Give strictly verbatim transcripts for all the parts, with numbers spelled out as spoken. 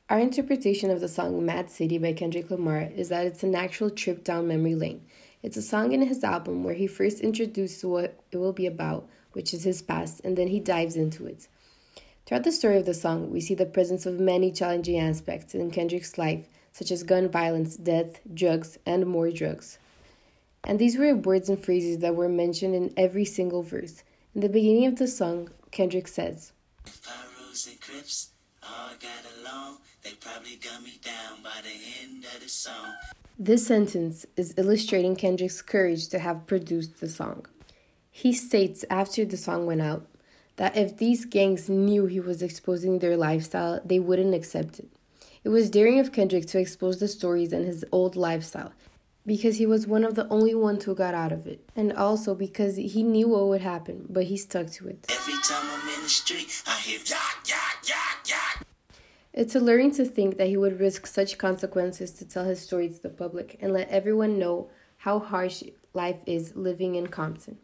Our interpretation of the song Mad City by Kendrick Lamar is that it's an actual trip down memory lane. It's a song in his album where he first introduces what it will be about, which is his past, and then he dives into it. Throughout the story of the song, we see the presence of many challenging aspects in Kendrick's life, such as gun violence, death, drugs, and more drugs. And these were words and phrases that were mentioned in every single verse. In the beginning of the song, Kendrick says, Pyros and Crips all got along. They probably got me down by the end of the song. This sentence is illustrating Kendrick's courage to have produced the song. He states after the song went out that if these gangs knew he was exposing their lifestyle, they wouldn't accept it. It was daring of Kendrick to expose the stories and his old lifestyle because he was one of the only ones who got out of it, and also because he knew what would happen, but he stuck to it. Every time I'm in the street, I hear yak, yak, yak, yak. It's alluring to think that he would risk such consequences to tell his story to the public and let everyone know how harsh life is living in Compton.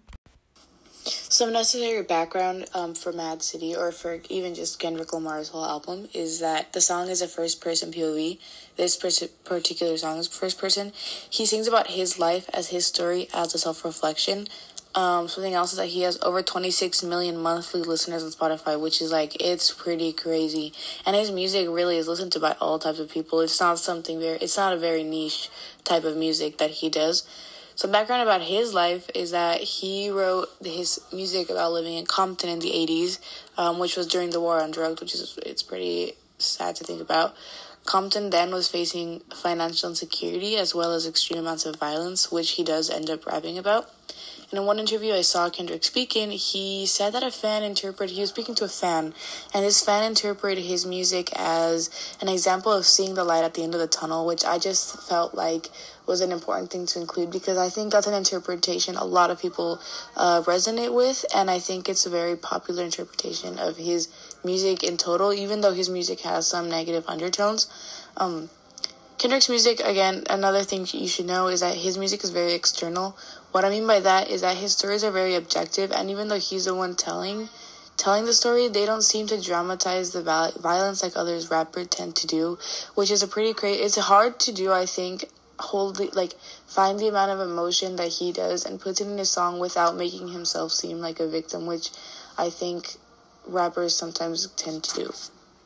Some necessary background um, for Mad City, or for even just Kendrick Lamar's whole album, is that the song is a first-person P O V. This pers- particular song is first person. He sings about his life as his story as a self-reflection. Um, something else is that he has over twenty-six million monthly listeners on Spotify, which is like, it's pretty crazy. And his music really is listened to by all types of people. It's not something very, it's not a very niche type of music that he does. Some background about his life is that he wrote his music about living in Compton in the eighties, um, which was during the war on drugs, which is, it's pretty sad to think about. Compton then was facing financial insecurity as well as extreme amounts of violence, which he does end up rapping about. And in one interview I saw Kendrick speaking, he said that a fan interpreted, he was speaking to a fan, and this fan interpreted his music as an example of seeing the light at the end of the tunnel, which I just felt like was an important thing to include, because I think that's an interpretation a lot of people uh, resonate with, and I think it's a very popular interpretation of his music in total, even though his music has some negative undertones. Um, Kendrick's music, again, another thing you should know is that his music is very external. What I mean by that is that his stories are very objective, and even though he's the one telling telling the story, they don't seem to dramatize the violence like others rappers tend to do, which is a pretty crazy. It's hard to do, I think, hold the, like find the amount of emotion that he does and puts it in his song without making himself seem like a victim, which I think rappers sometimes tend to do.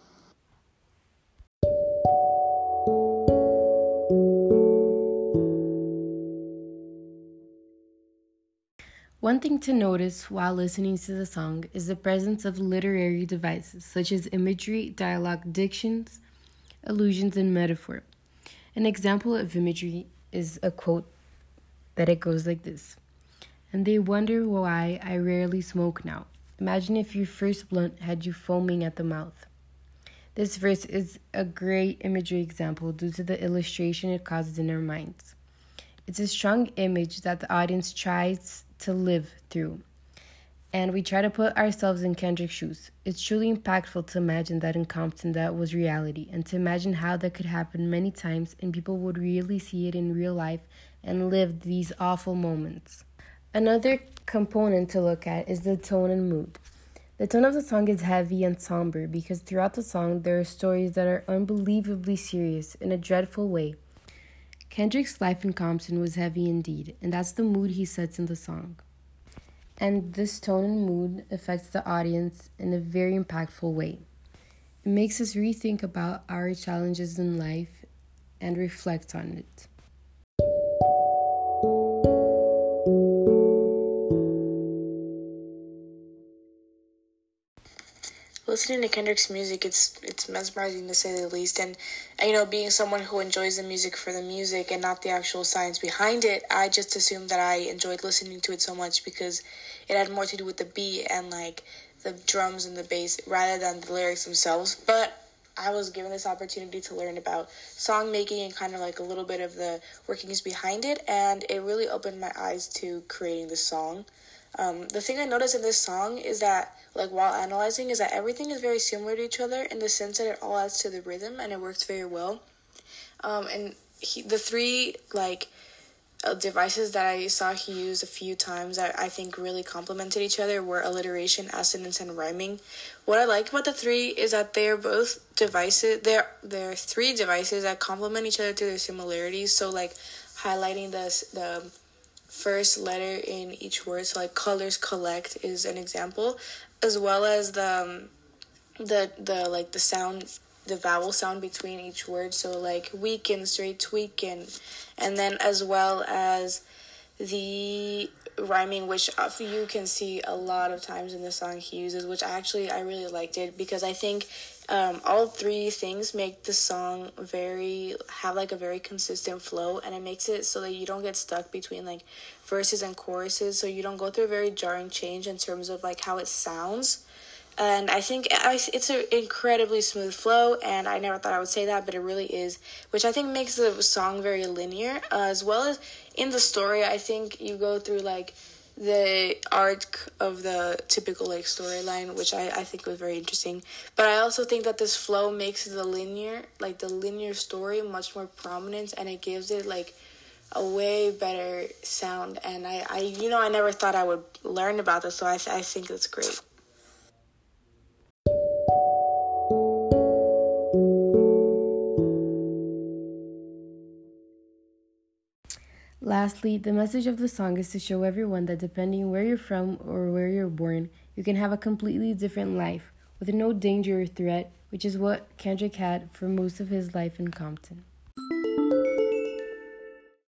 One thing to notice while listening to the song is the presence of literary devices such as imagery, dialogue, dictions, allusions, and metaphor. An example of imagery is a quote that it goes like this. And they wonder why I rarely smoke now. Imagine if your first blunt had you foaming at the mouth. This verse is a great imagery example due to the illustration it causes in our minds. It's a strong image that the audience tries to live through, and we try to put ourselves in Kendrick's shoes. It's truly impactful to imagine that in Compton that was reality, and to imagine how that could happen many times and people would really see it in real life and live these awful moments. Another component to look at is the tone and mood. The tone of the song is heavy and somber because throughout the song there are stories that are unbelievably serious in a dreadful way. Kendrick's life in Compton was heavy indeed, and that's the mood he sets in the song. And this tone and mood affects the audience in a very impactful way. It makes us rethink about our challenges in life and reflect on it. Listening to Kendrick's music, it's it's mesmerizing to say the least. And, you know, being someone who enjoys the music for the music and not the actual science behind it, I just assumed that I enjoyed listening to it so much because it had more to do with the beat and, like, the drums and the bass rather than the lyrics themselves. But I was given this opportunity to learn about song making and kind of like a little bit of the workings behind it, and it really opened my eyes to creating the song. Um, the thing I noticed in this song is that, like, while analyzing, is that everything is very similar to each other in the sense that it all adds to the rhythm and it works very well. Um, and he, the three, like, uh, devices that I saw he used a few times that I think really complemented each other were alliteration, assonance, and rhyming. What I like about the three is that they're both devices. They're they're three devices that complement each other through their similarities. So like highlighting the the first letter in each word. So like colors collect is an example, as well as the um, the the like the sound, the vowel sound between each word. So like weaken, straight, tweaking, and then as well as the rhyming, which you can see a lot of times in the song he uses, which actually I really liked it because I think um, all three things make the song very, have like a very consistent flow, and it makes it so that you don't get stuck between like verses and choruses, so you don't go through a very jarring change in terms of like how it sounds. And I think it's an incredibly smooth flow, and I never thought I would say that, but it really is, which I think makes the song very linear, uh, as well as in the story. I think you go through, like, the arc of the typical, like, storyline, which I, I think was very interesting. But I also think that this flow makes the linear, like, the linear story much more prominent, and it gives it, like, a way better sound. And I, I you know, I never thought I would learn about this, so I, I think it's great. Lastly, the message of the song is to show everyone that depending where you're from or where you're born, you can have a completely different life with no danger or threat, which is what Kendrick had for most of his life in Compton.